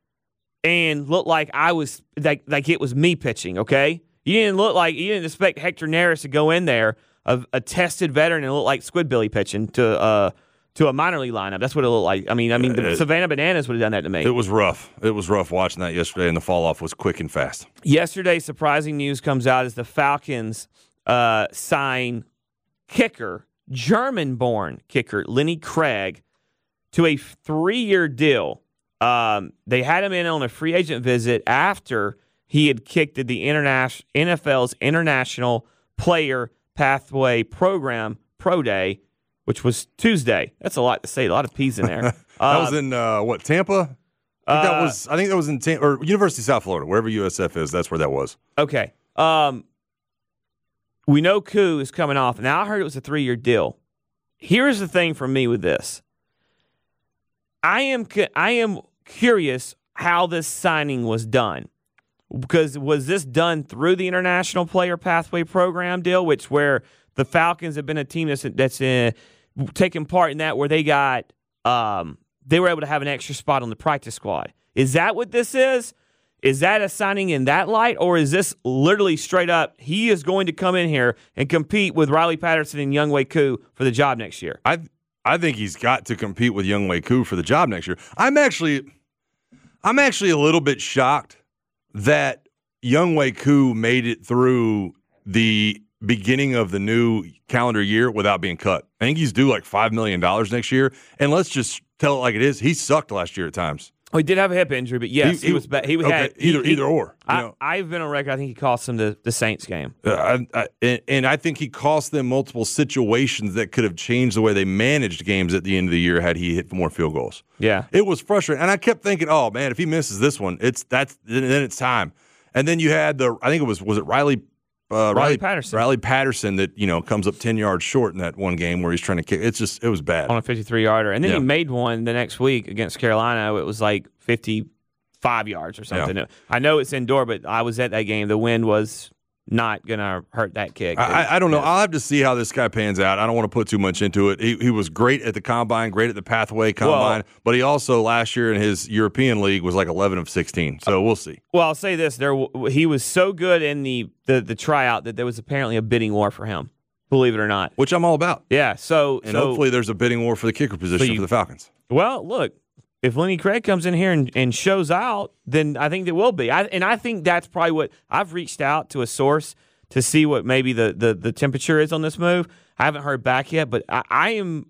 Speaker 6: and look like I was like, like it was me pitching, okay? You didn't look like you didn't expect Hector Neris to go in there, a, a tested veteran, and look like Squidbilly pitching to uh to a minor league lineup. That's what it looked like. I mean, I mean, the
Speaker 7: it,
Speaker 6: Savannah Bananas would have done that to me.
Speaker 7: It was rough. It was rough watching that yesterday, and the fall off was quick and fast.
Speaker 6: Yesterday, surprising news comes out as the Falcons uh, sign kicker, German-born kicker Lenny Craig, to a three-year deal. Um, they had him in on a free agent visit after he had kicked at the interna- N F L's International Player Pathway Program Pro Day, which was Tuesday. That's a lot to say. A lot of P's in there.
Speaker 7: that
Speaker 6: uh,
Speaker 7: was in uh, what Tampa? I think
Speaker 6: uh,
Speaker 7: that was. I think that was in Tampa or University of South Florida, wherever U S F is. That's where that was.
Speaker 6: Okay. Um, we know Koo is coming off. Now I heard it was a three-year deal. Here's the thing for me with this. I am I am curious how this signing was done. Because was this done through the International Player Pathway Program deal, which where the Falcons have been a team that's that's in, taking part in that, where they got um, they were able to have an extra spot on the practice squad. Is that what this is? Is that a signing in that light, or is this literally straight up? He is going to come in here and compete with Riley Patterson and Younghoe Koo for the job next year.
Speaker 7: I I think he's got to compete with Younghoe Koo for the job next year. I'm actually I'm actually a little bit shocked that Younghoe Koo made it through the beginning of the new calendar year without being cut. I think he's due like five million dollars next year. And let's just tell it like it is. He sucked last year at times.
Speaker 6: Oh, he did have a hip injury, but yes, he, he, he was bad. He
Speaker 7: okay,
Speaker 6: had
Speaker 7: either
Speaker 6: he,
Speaker 7: either or. You
Speaker 6: I,
Speaker 7: know?
Speaker 6: I've been on record. I think he cost him the, the Saints game.
Speaker 7: Uh, I, I, and, and I think he cost them multiple situations that could have changed the way they managed games at the end of the year had he hit more field goals.
Speaker 6: Yeah,
Speaker 7: it was frustrating, and I kept thinking, "Oh man, if he misses this one, it's that's then it's time." And then you had the, I think it was was it Riley. Uh,
Speaker 6: Riley,
Speaker 7: Riley
Speaker 6: Patterson.
Speaker 7: Riley Patterson that, you know, comes up ten yards short in that one game where he's trying to kick. It's just, it was bad.
Speaker 6: On a fifty-three yarder. And then
Speaker 7: yeah.
Speaker 6: he made one the next week against Carolina. It was like fifty-five yards or something.
Speaker 7: Yeah.
Speaker 6: I know it's indoor, but I was at that game. The wind was not going to hurt that kick.
Speaker 7: I, I don't know. I'll have to see how this guy pans out. I don't want to put too much into it. He, he was great at the combine, great at the pathway combine, well, but he also last year in his European league was like eleven of sixteen. So we'll see.
Speaker 6: Well, I'll say this: there, he was so good in the, the, the tryout that there was apparently a bidding war for him. Believe it or not,
Speaker 7: which I'm all about.
Speaker 6: Yeah. So
Speaker 7: and
Speaker 6: so,
Speaker 7: hopefully there's a bidding war for the kicker position so you, for the Falcons.
Speaker 6: Well, look. If Lenny Craig comes in here and, and shows out, then I think there will be. I, and I think that's probably what I've reached out to a source to see what maybe the, the, the temperature is on this move. I haven't heard back yet, but I, I am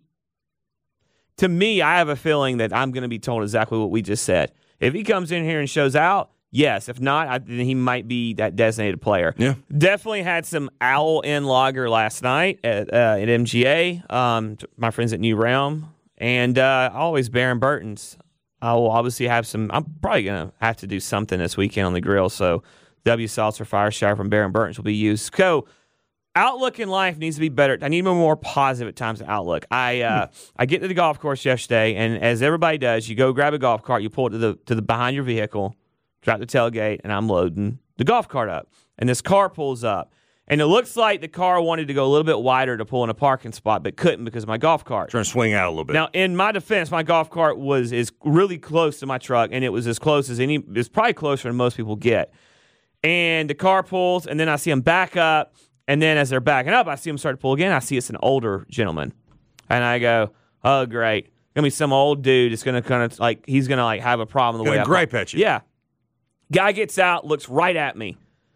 Speaker 6: – to me, I have a feeling that I'm going to be told exactly what we just said. If he comes in here and shows out, yes. If not, I, then he might be that designated player.
Speaker 7: Yeah.
Speaker 6: Definitely had some owl in lager last night at, uh, at M G A, um, my friends at New Realm. And uh, always Baron Burton's. I will obviously have some – I'm probably going to have to do something this weekend on the grill, so – W. Salter Fire Shower from Baron Burton's will be used. So, outlook in life needs to be better. I need more positive at times than outlook. I uh, I get to the golf course yesterday, and as everybody does, you go grab a golf cart, you pull it to the to the behind your vehicle, drop the tailgate, and I'm loading the golf cart up. And this car pulls up, and it looks like the car wanted to go a little bit wider to pull in a parking spot, but couldn't because of my golf cart.
Speaker 7: Trying to swing out a little bit.
Speaker 6: Now, in my defense, my golf cart was is really close to my truck, and it was as close as any. It's probably closer than most people get. And the car pulls, and then I see him back up. And then as they're backing up, I see him start to pull again. I see it's an older gentleman. And I go, oh, great. Going to be some old dude that's going to kind of, like, he's going to, like, have a problem the way I
Speaker 7: gripe at you.
Speaker 6: Yeah. Guy gets out, looks right at me.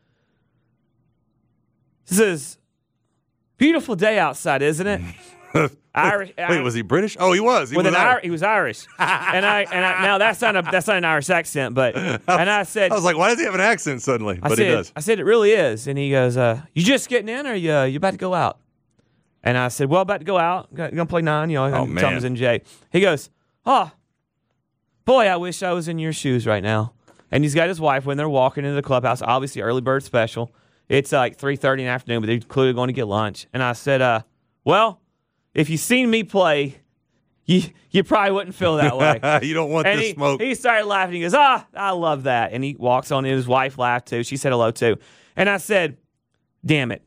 Speaker 6: Says, beautiful day outside, isn't it? Irish.
Speaker 7: Wait, Wait, was he British? Oh, he was. He
Speaker 6: with
Speaker 7: was
Speaker 6: an
Speaker 7: Irish.
Speaker 6: He was Irish. and I and I, now that's not a that's not an Irish accent, but and I said
Speaker 7: I was like, why does he have an accent suddenly?
Speaker 6: I
Speaker 7: But
Speaker 6: said,
Speaker 7: he does.
Speaker 6: I said it really is, and he goes, uh, "You just getting in, or you uh, you about to go out?" And I said, "Well, about to go out. Gonna play nine, you know."
Speaker 7: Oh, man.
Speaker 6: Thomas and Jay. He goes, "Oh, boy, I wish I was in your shoes right now." And he's got his wife when they're walking into the clubhouse. Obviously, early bird special. It's like three thirty in the afternoon, but they're clearly going to get lunch. And I said, uh, "Well, if you seen me play, you you probably wouldn't feel that way."
Speaker 7: You don't want
Speaker 6: and
Speaker 7: the
Speaker 6: he,
Speaker 7: smoke.
Speaker 6: He started laughing. He goes, "Ah, I love that." And he walks on in. His wife laughed too. She said hello too. And I said, "Damn it.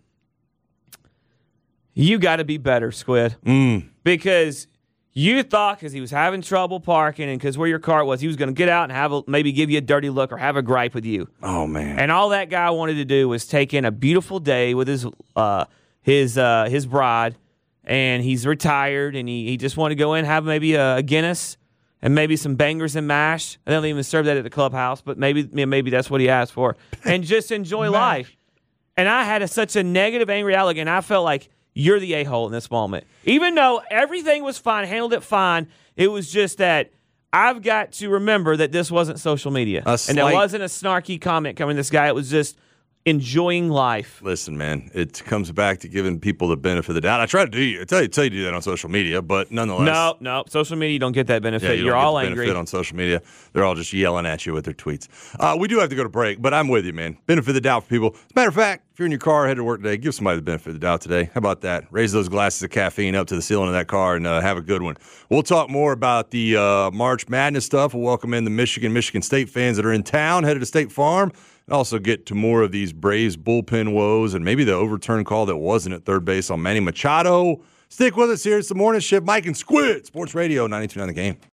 Speaker 6: You got to be better, Squid."
Speaker 7: Mm.
Speaker 6: Because you thought because he was having trouble parking and because where your car was, he was going to get out and have a, maybe give you a dirty look or have a gripe with you.
Speaker 7: Oh, man.
Speaker 6: And all that guy wanted to do was take in a beautiful day with his uh, his uh, his bride. And he's retired, and he, he just wanted to go in, have maybe a, a Guinness and maybe some bangers and mash. They don't even serve that at the clubhouse, but maybe maybe that's what he asked for. And just enjoy life. And I had a, such a negative, angry outlook, and I felt like you're the a-hole in this moment. Even though everything was fine, handled it fine, it was just that I've got to remember that this wasn't social media.
Speaker 7: Slight,
Speaker 6: and there wasn't a snarky comment coming from this guy. It was just enjoying life.
Speaker 7: Listen, man, it comes back to giving people the benefit of the doubt. I try to do you. I tell you, tell you to do that on social media, but nonetheless.
Speaker 6: No, no. Social media, you don't get that benefit.
Speaker 7: Yeah, you
Speaker 6: You're
Speaker 7: don't
Speaker 6: all
Speaker 7: get the
Speaker 6: angry.
Speaker 7: benefit on social media. They're all just yelling at you with their tweets. Uh, we do have to go to break, but I'm with you, man. Benefit of the doubt for people. As a matter of fact, if you're in your car headed to work today, give somebody the benefit of the doubt today. How about that? Raise those glasses of caffeine up to the ceiling of that car and uh, have a good one. We'll talk more about the uh, March Madness stuff. We'll welcome in the Michigan, Michigan State fans that are in town, headed to State Farm. And also get to more of these Braves bullpen woes and maybe the overturned call that wasn't at third base on Manny Machado. Stick with us here. It's the Morning Shift. Mike and Squid, Sports Radio ninety-two point nine The Game.